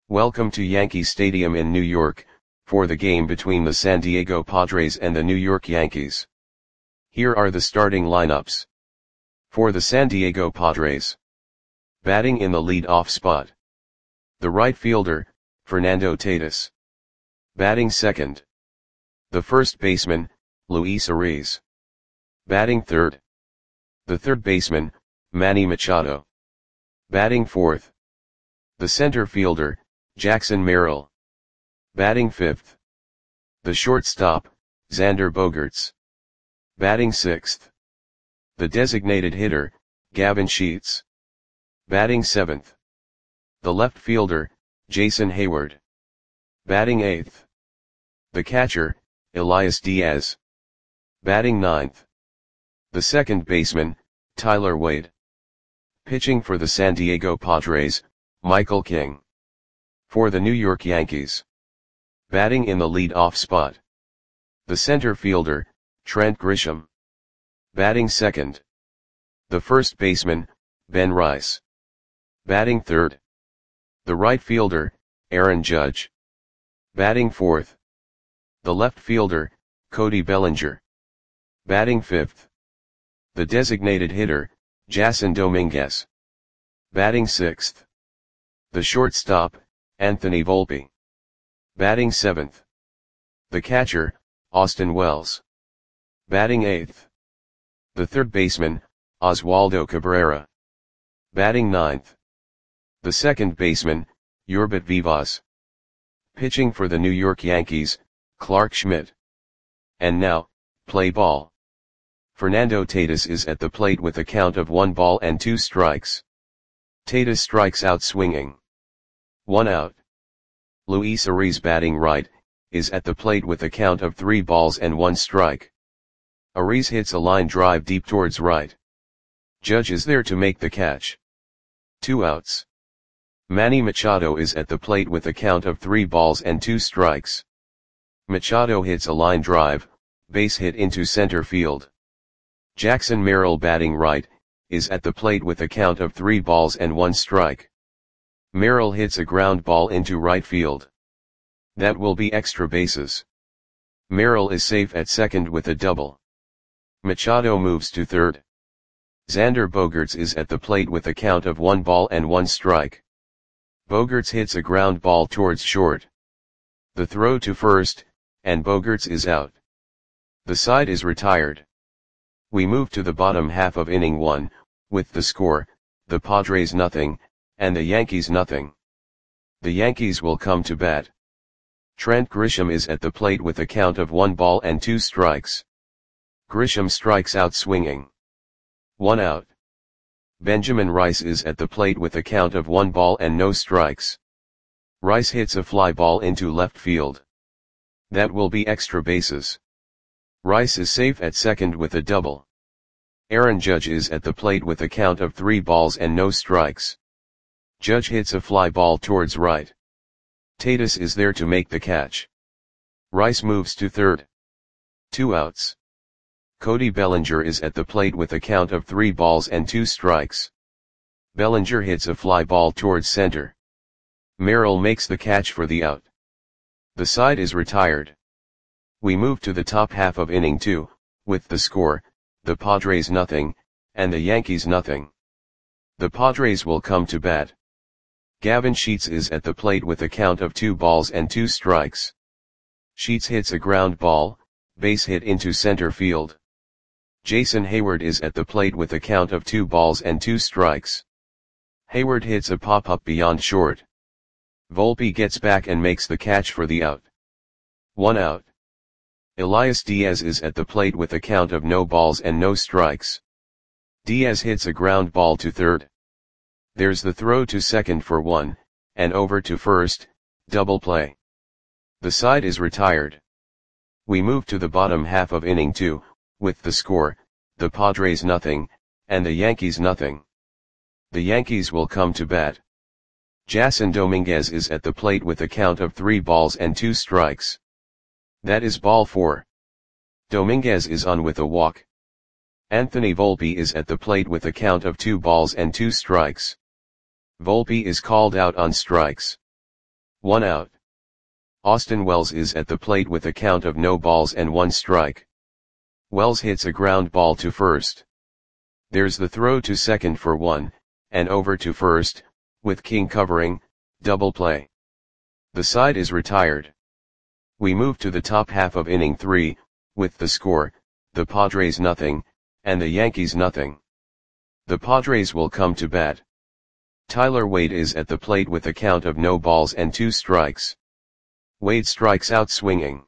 Welcome to Yankee Stadium in New York, for the game between the San Diego Padres and the New York Yankees. Here are the starting lineups. For the San Diego Padres. Batting in the lead-off spot. The right fielder, Fernando Tatis. Batting second. The first baseman, Luis Arraez. Batting third. The third baseman, Manny Machado. Batting fourth. The center fielder, Jackson Merrill. Batting fifth. The shortstop, Xander Bogaerts. Batting sixth. The designated hitter, Gavin Sheets. Batting seventh. The left fielder, Jason Heyward. Batting eighth. The catcher, Elias Diaz. Batting ninth. The second baseman, Tyler Wade. Pitching for the San Diego Padres, Michael King. For the New York Yankees. Batting in the lead-off spot. The center fielder, Trent Grisham. Batting second. The first baseman, Ben Rice. Batting third. The right fielder, Aaron Judge. Batting fourth. The left fielder, Cody Bellinger. Batting fifth. The designated hitter, Jasson Dominguez. Batting sixth. The shortstop, Anthony Volpe. Batting seventh. The catcher, Austin Wells. Batting eighth. The third baseman, Oswaldo Cabrera. Batting ninth. The second baseman, Yorbat Vivas. Pitching for the New York Yankees, Clarke Schmidt. And now, play ball. Fernando Tatis is at the plate with a count of 1-2 strikes. Tatis strikes out swinging. 1 out. Luis Arraez batting right, is at the plate with a count of 3-1 strike. Arraez hits a line drive deep towards right. Judge is there to make the catch. 2 outs. Manny Machado is at the plate with a count of 3-2 strikes. Machado hits a line drive, base hit into center field. Jackson Merrill batting right, is at the plate with a count of 3-1 strike. Merrill hits a ground ball into right field. That will be extra bases. Merrill is safe at second with a double. Machado moves to third. Xander Bogaerts is at the plate with a count of 1-1 strike. Bogaerts hits a ground ball towards short. The throw to first, and Bogaerts is out. The side is retired. We move to the bottom half of inning 1, with the score, the Padres 0, and the Yankees 0. The Yankees will come to bat. Trent Grisham is at the plate with a count of 1-2 strikes. Grisham strikes out swinging. 1 out. Benjamin Rice is at the plate with a count of 1-0 strikes. Rice hits a fly ball into left field. That will be extra bases. Rice is safe at second with a double. Aaron Judge is at the plate with a count of 3-0 strikes. Judge hits a fly ball towards right. Tatis is there to make the catch. Rice moves to third. 2 outs. Cody Bellinger is at the plate with a count of 3-2 strikes. Bellinger hits a fly ball towards center. Merrill makes the catch for the out. The side is retired. We move to the top half of inning 2, with the score, the Padres 0, and the Yankees 0. The Padres will come to bat. Gavin Sheets is at the plate with a count of 2-2 strikes. Sheets hits a ground ball, base hit into center field. Jason Heyward is at the plate with a count of 2-2 strikes. Heyward hits a pop-up beyond short. Volpe gets back and makes the catch for the out. 1 out. Elias Diaz is at the plate with a count of no strikes. Diaz hits a ground ball to third. There's the throw to second for 1, and over to first, double play. The side is retired. We move to the bottom half of inning 2, with the score, the Padres 0, and the Yankees 0. The Yankees will come to bat. Jasson Dominguez is at the plate with a count of 3-2 strikes. That is ball 4. Dominguez is on with a walk. Anthony Volpe is at the plate with a count of 2-2 strikes. Volpe is called out on strikes. 1 out. Austin Wells is at the plate with a count of no balls and 1 strike. Wells hits a ground ball to first. There's the throw to second for 1, and over to first, with King covering, double play. The side is retired. We move to the top half of inning 3, with the score, the Padres nothing, and the Yankees nothing. The Padres will come to bat. Tyler Wade is at the plate with a count of no balls and 2 strikes. Wade strikes out swinging.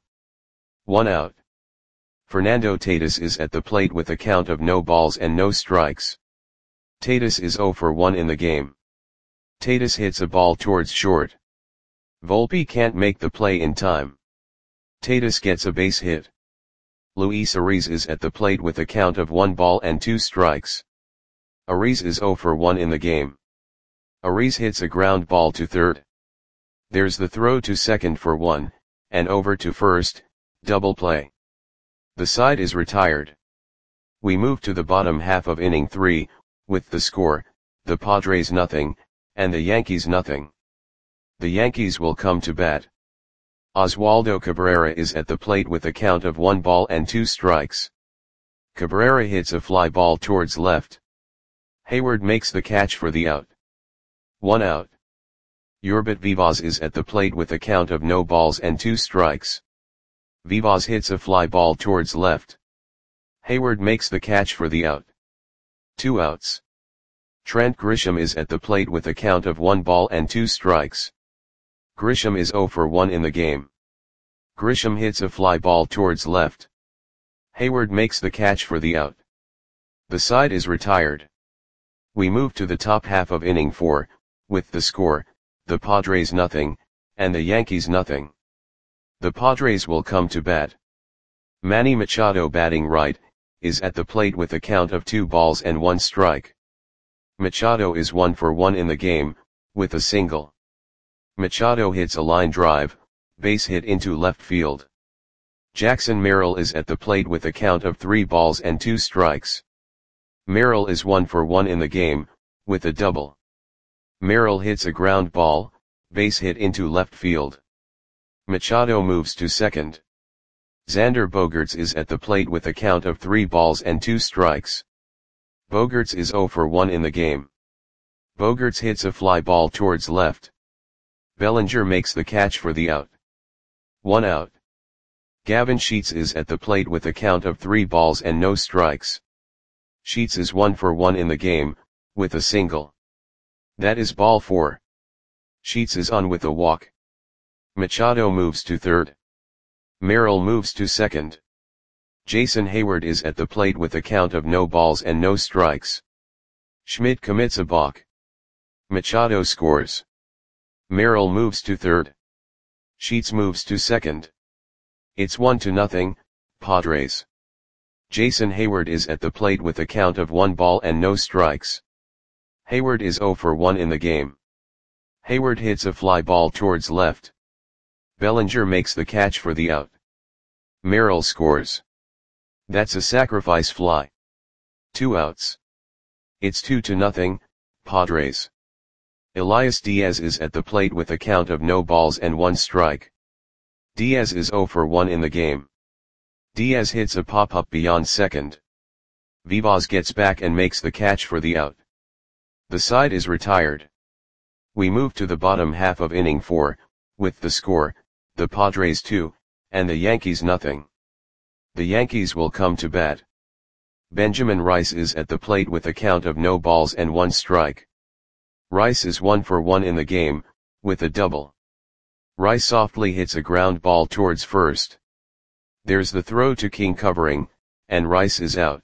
1 out. Fernando Tatis is at the plate with a count of no balls and no strikes. Tatis is 0 for 1 in the game. Tatis hits a ball towards short. Volpe can't make the play in time. Tatis gets a base hit. Luis Ariz is at the plate with a count of 1 ball and 2 strikes. Ariz is 0 for 1 in the game. Ariz hits a ground ball to third. There's the throw to second for 1, and over to first, double play. The side is retired. We move to the bottom half of inning 3, with the score, the Padres nothing, and the Yankees nothing. The Yankees will come to bat. Oswaldo Cabrera is at the plate with a count of 1 ball and 2 strikes. Cabrera hits a fly ball towards left. Hayward makes the catch for the out. 1 out. Yurbit Vivas is at the plate with a count of no balls and 2 strikes. Vivas hits a fly ball towards left. Hayward makes the catch for the out. 2 outs. Trent Grisham is at the plate with a count of 1 ball and 2 strikes. Grisham is 0 for 1 in the game. Grisham hits a fly ball towards left. Hayward makes the catch for the out. The side is retired. We move to the top half of inning 4, with the score, the Padres nothing, and the Yankees nothing. The Padres will come to bat. Manny Machado batting right, is at the plate with a count of 2 balls and 1 strike. Machado is 1 for 1 in the game, with a single. Machado hits a line drive, base hit into left field. Jackson Merrill is at the plate with a count of 3 balls and 2 strikes. Merrill is 1 for 1 in the game, with a double. Merrill hits a ground ball, base hit into left field. Machado moves to second. Xander Bogaerts is at the plate with a count of 3 balls and 2 strikes. Bogaerts is 0 for 1 in the game. Bogaerts hits a fly ball towards left. Bellinger makes the catch for the out. 1 out. Gavin Sheets is at the plate with a count of 3 balls and no strikes. Sheets is 1 for 1 in the game, with a single. That is ball 4. Sheets is on with a walk. Machado moves to third. Merrill moves to second. Jason Hayward is at the plate with a count of no balls and no strikes. Schmidt commits a balk. Machado scores. Merrill moves to third. Sheets moves to second. It's 1-0, Padres. Jason Hayward is at the plate with a count of 1 ball and no strikes. Hayward is 0 for 1 in the game. Hayward hits a fly ball towards left. Bellinger makes the catch for the out. Merrill scores. That's a sacrifice fly. 2 outs. It's 2-0, Padres. Elias Diaz is at the plate with a count of no balls and 1 strike. Diaz is 0 for 1 in the game. Diaz hits a pop-up beyond second. Vivas gets back and makes the catch for the out. The side is retired. We move to the bottom half of inning 4, with the score, the Padres 2, and the Yankees nothing. The Yankees will come to bat. Benjamin Rice is at the plate with a count of no balls and 1 strike. Rice is 1 for 1 in the game, with a double. Rice softly hits a ground ball towards first. There's the throw to King covering, and Rice is out.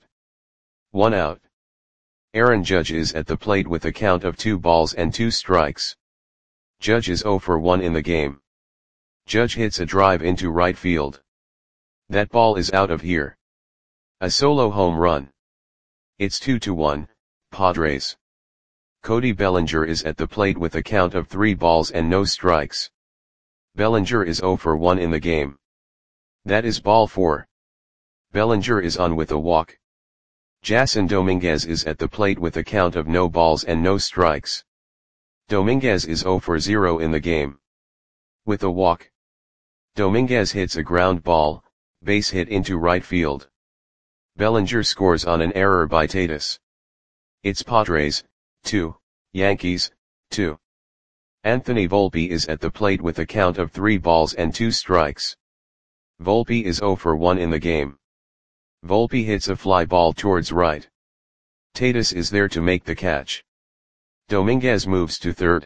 1 out. Aaron Judge is at the plate with a count of 2 balls and 2 strikes. Judge is 0 for 1 in the game. Judge hits a drive into right field. That ball is out of here. A solo home run. It's 2-1, Padres. Cody Bellinger is at the plate with a count of 3 balls and no strikes. Bellinger is 0 for 1 in the game. That is ball 4. Bellinger is on with a walk. Jason Dominguez is at the plate with a count of no balls and no strikes. Dominguez is 0 for 0 in the game. With a walk, Dominguez hits a ground ball, base hit into right field. Bellinger scores on an error by Tatis. It's Padres, 2, Yankees, 2. Anthony Volpe is at the plate with a count of 3 balls and 2 strikes. Volpe is 0 for 1 in the game. Volpe hits a fly ball towards right. Tatis is there to make the catch. Dominguez moves to third.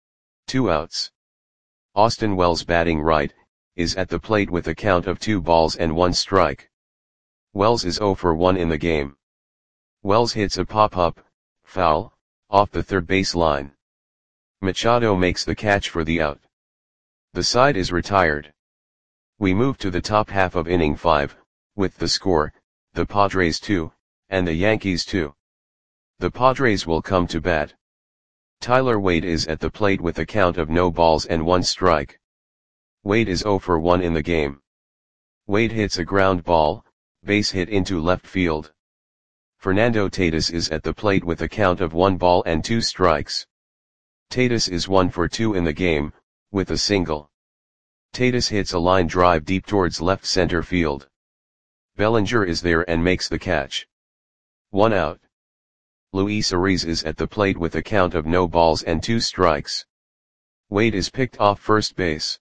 2 outs. Austin Wells, batting right, is at the plate with a count of 2 balls and 1 strike. Wells is 0 for 1 in the game. Wells hits a pop-up, foul, off the third base line. Machado makes the catch for the out. The side is retired. We move to the top half of inning 5, with the score, the Padres 2, and the Yankees 2. The Padres will come to bat. Tyler Wade is at the plate with a count of no balls and 1 strike. Wade is 0 for 1 in the game. Wade hits a ground ball, base hit into left field. Fernando Tatis is at the plate with a count of 1 ball and 2 strikes. Tatis is 1 for 2 in the game, with a single. Tatis hits a line drive deep towards left center field. Bellinger is there and makes the catch. 1 out. Luis Ariz is at the plate with a count of no balls and 2 strikes. Wade is picked off first base.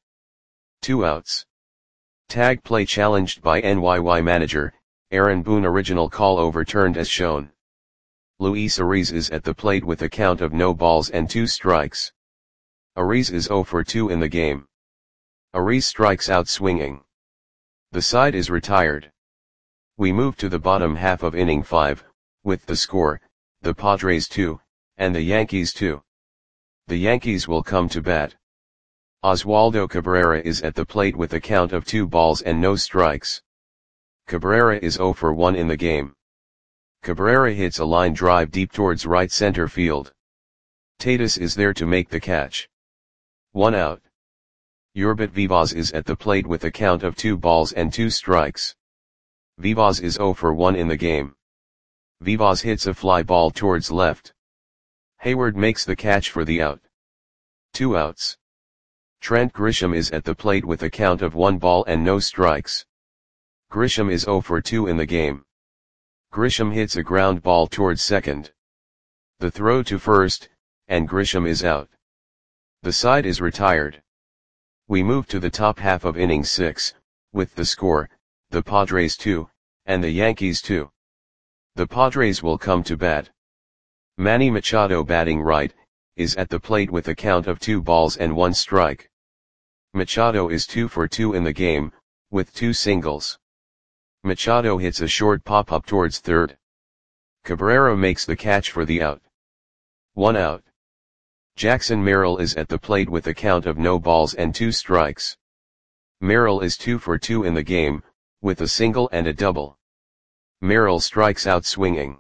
2 outs. Tag play challenged by NYY manager, Aaron Boone, original call overturned as shown. Luis Ariz is at the plate with a count of no balls and 2 strikes. Ariz is 0 for 2 in the game. Ariz strikes out swinging. The side is retired. We move to the bottom half of inning 5, with the score, the Padres 2, and the Yankees 2. The Yankees will come to bat. Oswaldo Cabrera is at the plate with a count of 2 balls and no strikes. Cabrera is 0 for 1 in the game. Cabrera hits a line drive deep towards right center field. Tatis is there to make the catch. 1 out. Yurbit Vivas is at the plate with a count of 2 balls and 2 strikes. Vivas is 0 for 1 in the game. Vivas hits a fly ball towards left. Hayward makes the catch for the out. 2 outs. Trent Grisham is at the plate with a count of 1 ball and no strikes. Grisham is 0 for 2 in the game. Grisham hits a ground ball towards second. The throw to first, and Grisham is out. The side is retired. We move to the top half of inning 6, with the score, the Padres 2, and the Yankees 2. The Padres will come to bat. Manny Machado, batting right, is at the plate with a count of 2 balls and 1 strike. Machado is 2 for 2 in the game, with 2 singles. Machado hits a short pop-up towards third. Cabrera makes the catch for the out. 1 out. Jackson Merrill is at the plate with a count of no balls and 2 strikes. Merrill is 2 for 2 in the game, with a single and a double. Merrill strikes out swinging.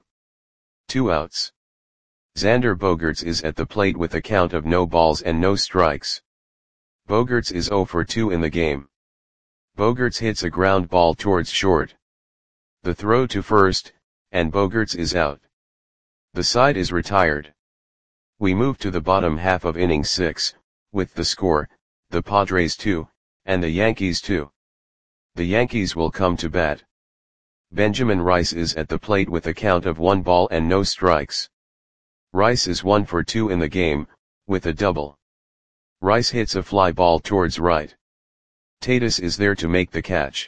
2 outs. Xander Bogaerts is at the plate with a count of no balls and no strikes. Bogaerts is 0 for 2 in the game. Bogaerts hits a ground ball towards short. The throw to first, and Bogaerts is out. The side is retired. We move to the bottom half of inning 6, with the score, the Padres 2, and the Yankees 2. The Yankees will come to bat. Benjamin Rice is at the plate with a count of 1 ball and no strikes. Rice is 1 for 2 in the game, with a double. Rice hits a fly ball towards right. Tatis is there to make the catch.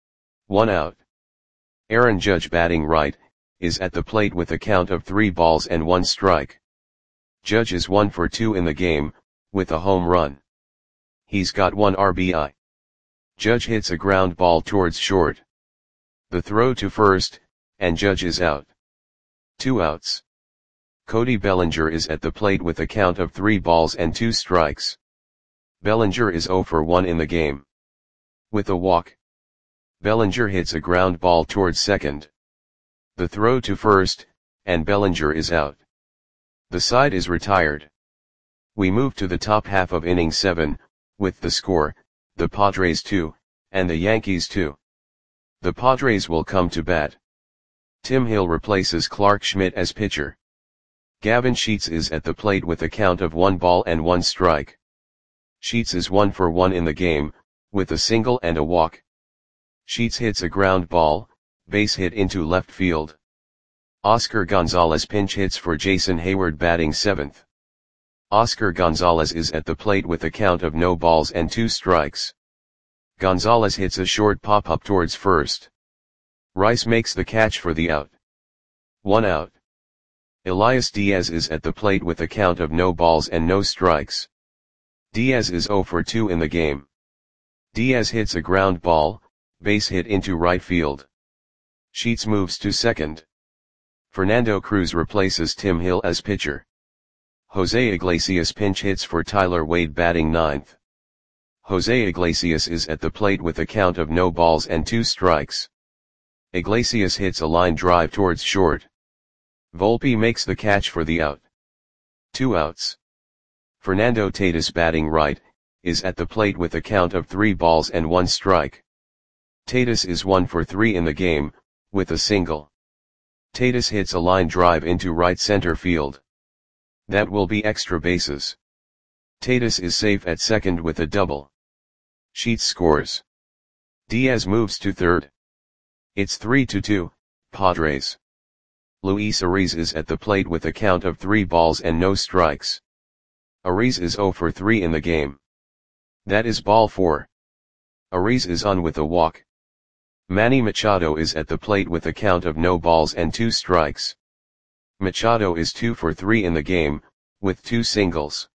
1 out. Aaron Judge, batting right, is at the plate with a count of 3 balls and 1 strike. Judge is 1 for 2 in the game, with a home run. He's got 1 RBI. Judge hits a ground ball towards short. The throw to first, and Judge is out. 2 outs. Cody Bellinger is at the plate with a count of 3 balls and 2 strikes. Bellinger is 0 for 1 in the game. With a walk, Bellinger hits a ground ball towards second. The throw to first, and Bellinger is out. The side is retired. We move to the top half of inning 7, with the score, the Padres 2, and the Yankees 2. The Padres will come to bat. Tim Hill replaces Clark Schmidt as pitcher. Gavin Sheets is at the plate with a count of 1 ball and 1 strike. Sheets is 1 for 1 in the game, with a single and a walk. Sheets hits a ground ball, base hit into left field. Oscar Gonzalez pinch hits for Jason Heyward batting 7th. Oscar Gonzalez is at the plate with a count of no balls and 2 strikes. Gonzalez hits a short pop-up towards first. Rice makes the catch for the out. 1 out. Elias Diaz is at the plate with a count of no balls and no strikes. Diaz is 0 for 2 in the game. Diaz hits a ground ball, base hit into right field. Sheets moves to second. Fernando Cruz replaces Tim Hill as pitcher. Jose Iglesias pinch hits for Tyler Wade batting 9th. Jose Iglesias is at the plate with a count of no balls and 2 strikes. Iglesias hits a line drive towards short. Volpe makes the catch for the out. 2 outs. Fernando Tatis batting right, is at the plate with a count of 3 balls and 1 strike. Tatis is 1 for 3 in the game, with a single. Tatis hits a line drive into right center field. That will be extra bases. Tatis is safe at second with a double. Sheets scores. Diaz moves to third. It's 3-2, Padres. Luis Ariz is at the plate with a count of 3 balls and no strikes. Ariz is 0 for 3 in the game. That is ball 4. Ariz is on with a walk. Manny Machado is at the plate with a count of no balls and 2 strikes. Machado is 2 for 3 in the game, with 2 singles.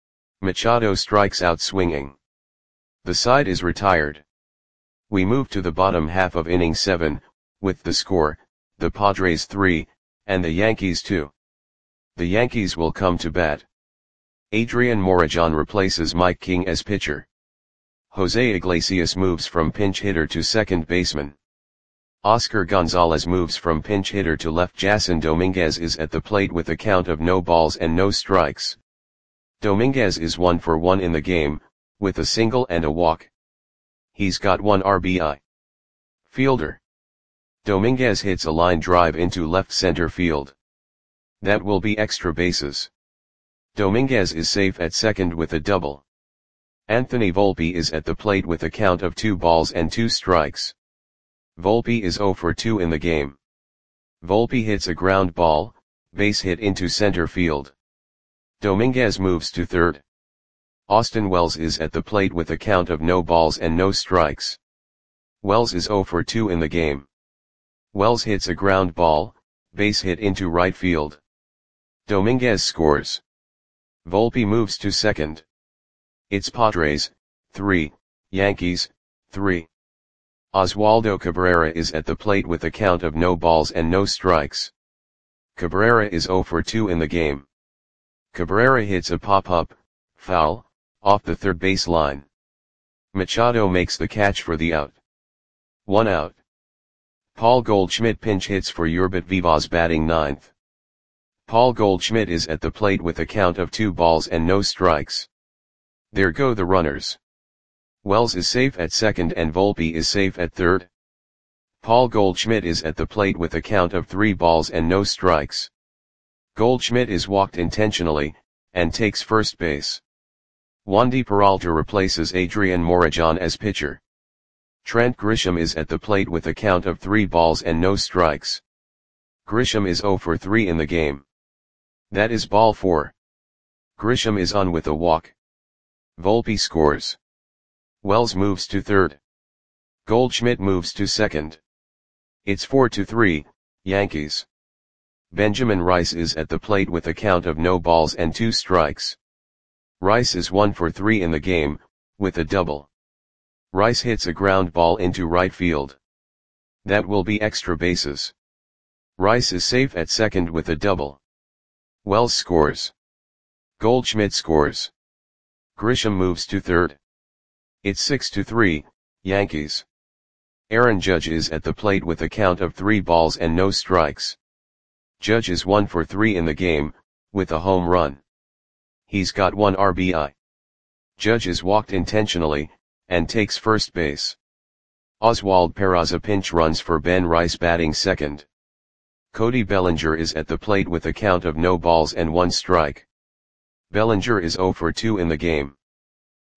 Machado strikes out swinging. The side is retired. We move to the bottom half of inning 7, with the score, the Padres 3, and the Yankees 2. The Yankees will come to bat. Adrian Morejon replaces Mike King as pitcher. Jose Iglesias moves from pinch hitter to second baseman. Oscar Gonzalez moves from pinch hitter to left. Jason Dominguez is at the plate with a count of no balls and no strikes. Dominguez is 1 for 1 in the game, with a single and a walk. He's got 1 RBI. Fielder. Dominguez hits a line drive into left center field. That will be extra bases. Dominguez is safe at second with a double. Anthony Volpe is at the plate with a count of 2 balls and 2 strikes. Volpe is 0 for 2 in the game. Volpe hits a ground ball, base hit into center field. Dominguez moves to third. Austin Wells is at the plate with a count of no balls and no strikes. Wells is 0 for 2 in the game. Wells hits a ground ball, base hit into right field. Dominguez scores. Volpe moves to second. It's Padres, 3, Yankees, 3. Oswaldo Cabrera is at the plate with a count of no balls and no strikes. Cabrera is 0 for 2 in the game. Cabrera hits a pop-up, foul, off the third base line. Machado makes the catch for the out. 1 out. Paul Goldschmidt pinch hits for Yurbit Vivas batting 9th. Paul Goldschmidt is at the plate with a count of 2 balls and no strikes. There go the runners. Wells is safe at second and Volpe is safe at third. Paul Goldschmidt is at the plate with a count of 3 balls and no strikes. Goldschmidt is walked intentionally, and takes first base. Wandy Peralta replaces Adrian Morejon as pitcher. Trent Grisham is at the plate with a count of 3 balls and no strikes. Grisham is 0 for 3 in the game. That is ball 4. Grisham is on with a walk. Volpe scores. Wells moves to third. Goldschmidt moves to second. It's 4-3, Yankees. Benjamin Rice is at the plate with a count of no balls and 2 strikes. Rice is 1 for 3 in the game, with a double. Rice hits a ground ball into right field. That will be extra bases. Rice is safe at second with a double. Wells scores. Goldschmidt scores. Grisham moves to third. It's 6-3, Yankees. Aaron Judge is at the plate with a count of 3 balls and no strikes. Judge is 1 for 3 in the game, with a home run. He's got 1 RBI. Judge is walked intentionally, and takes first base. Oswald Peraza pinch runs for Ben Rice batting second. Cody Bellinger is at the plate with a count of no balls and 1 strike. Bellinger is 0 for 2 in the game.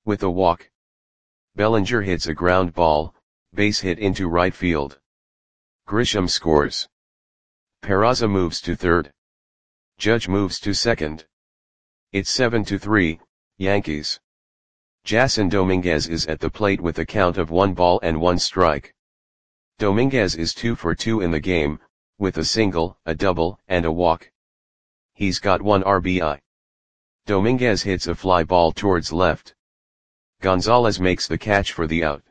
With a walk. Bellinger hits a ground ball, base hit into right field. Grisham scores. Peraza moves to third. Judge moves to second. It's 7-3, Yankees. Jason Dominguez is at the plate with a count of 1 ball and 1 strike. Dominguez is 2 for 2 in the game, with a single, a double, and a walk. He's got 1 RBI. Dominguez hits a fly ball towards left. Gonzalez makes the catch for the out.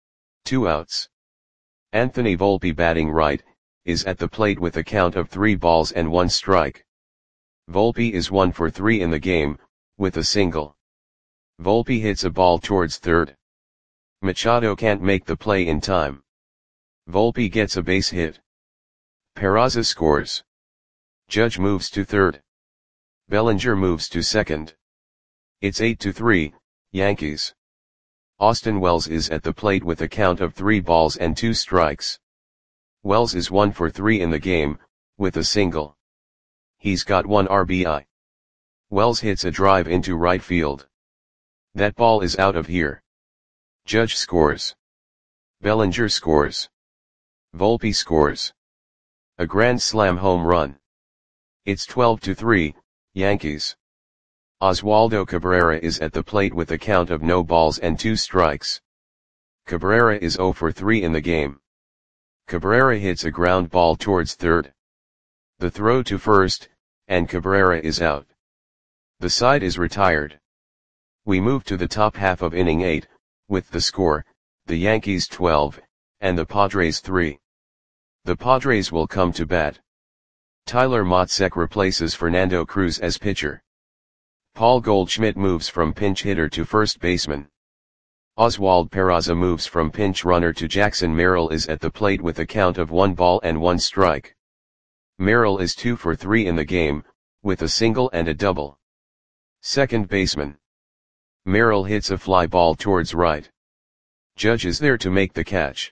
2 outs. Anthony Volpe, batting right, is at the plate with a count of 3 balls and 1 strike. Volpe is 1 for 3 in the game, with a single. Volpe hits a ball towards third. Machado can't make the play in time. Volpe gets a base hit. Peraza scores. Judge moves to third. Bellinger moves to second. It's 8-3, Yankees. Austin Wells is at the plate with a count of 3 balls and 2 strikes. Wells is 1 for 3 in the game, with a single. He's got 1 RBI. Wells hits a drive into right field. That ball is out of here. Judge scores. Bellinger scores. Volpe scores. A grand slam home run. It's 12-3, Yankees. Oswaldo Cabrera is at the plate with a count of no balls and 2 strikes. Cabrera is 0 for 3 in the game. Cabrera hits a ground ball towards third. The throw to first, and Cabrera is out. The side is retired. We move to the top half of inning 8, with the score, the Yankees 12, and the Padres 3. The Padres will come to bat. Tyler Matzek replaces Fernando Cruz as pitcher. Paul Goldschmidt moves from pinch hitter to first baseman. Oswald Peraza moves from pinch runner to Jackson Merrill is at the plate with a count of 1 ball and 1 strike. Merrill is 2 for 3 in the game, with a single and a double. Second baseman. Merrill hits a fly ball towards right. Judge is there to make the catch.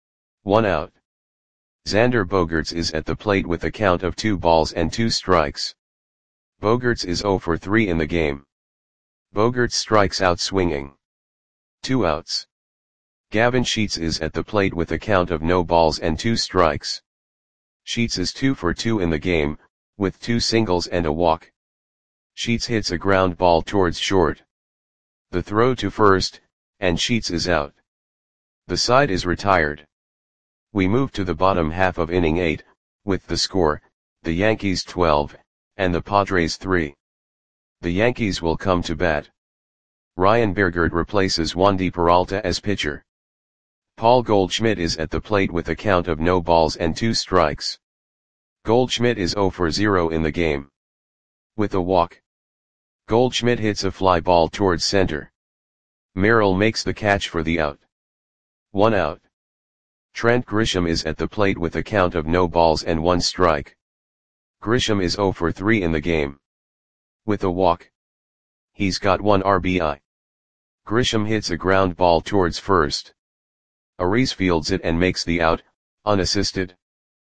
1 out. Xander Bogaerts is at the plate with a count of 2 balls and 2 strikes. Bogaerts is 0 for 3 in the game. Bogaerts strikes out swinging. 2 outs. Gavin Sheets is at the plate with a count of no balls and 2 strikes. Sheets is 2 for 2 in the game, with 2 singles and a walk. Sheets hits a ground ball towards short. The throw to first, and Sheets is out. The side is retired. We move to the bottom half of inning 8, with the score, the Yankees 12, and the Padres 3. The Yankees will come to bat. Ryan Bergert replaces Wandy Peralta as pitcher. Paul Goldschmidt is at the plate with a count of no balls and 2 strikes. Goldschmidt is 0 for 0 in the game. With a walk. Goldschmidt hits a fly ball towards center. Merrill makes the catch for the out. 1 out. Trent Grisham is at the plate with a count of no balls and 1 strike. Grisham is 0 for 3 in the game. With a walk. He's got 1 RBI. Grisham hits a ground ball towards first. Ariz fields it and makes the out, unassisted.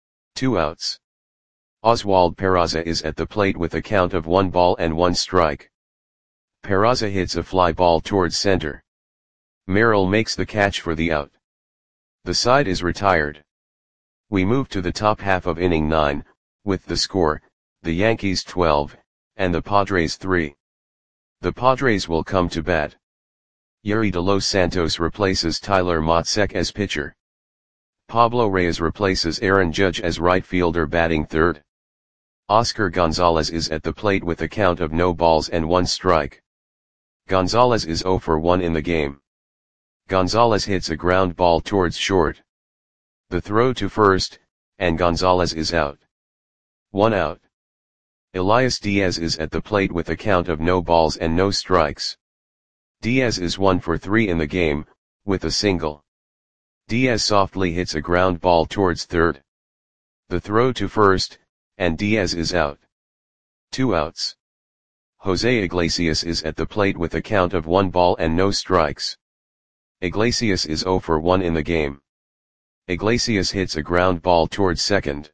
2 outs. Oswald Peraza is at the plate with a count of 1 ball and 1 strike. Peraza hits a fly ball towards center. Merrill makes the catch for the out. The side is retired. We move to the top half of inning 9, with the score, the Yankees 12, and the Padres 3. The Padres will come to bat. Yuri de Los Santos replaces Tyler Matzek as pitcher. Pablo Reyes replaces Aaron Judge as right fielder batting third. Oscar Gonzalez is at the plate with a count of no balls and 1 strike. Gonzalez is 0 for 1 in the game. Gonzalez hits a ground ball towards short. The throw to first, and Gonzalez is out. 1 out. Elias Diaz is at the plate with a count of no balls and no strikes. Diaz is 1 for 3 in the game, with a single. Diaz softly hits a ground ball towards third. The throw to first, and Diaz is out. 2 outs. Jose Iglesias is at the plate with a count of 1 ball and no strikes. Iglesias is 0 for 1 in the game. Iglesias hits a ground ball towards second.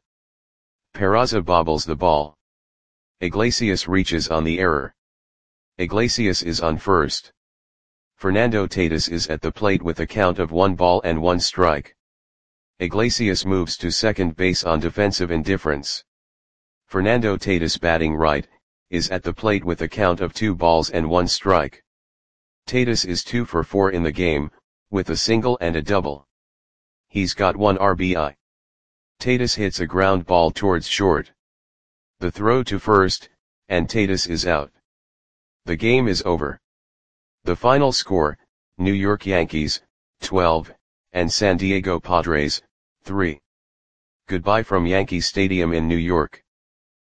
Peraza bobbles the ball. Iglesias reaches on the error. Iglesias is on first. Fernando Tatis is at the plate with a count of 1 ball and 1 strike. Iglesias moves to second base on defensive indifference. Fernando Tatis, batting right, is at the plate with a count of 2 balls and 1 strike. Tatis is 2 for 4 in the game, with a single and a double. He's got 1 RBI. Tatis hits a ground ball towards short. The throw to first, and Tatis is out. The game is over. The final score, New York Yankees, 12, and San Diego Padres, 3. Goodbye from Yankee Stadium in New York.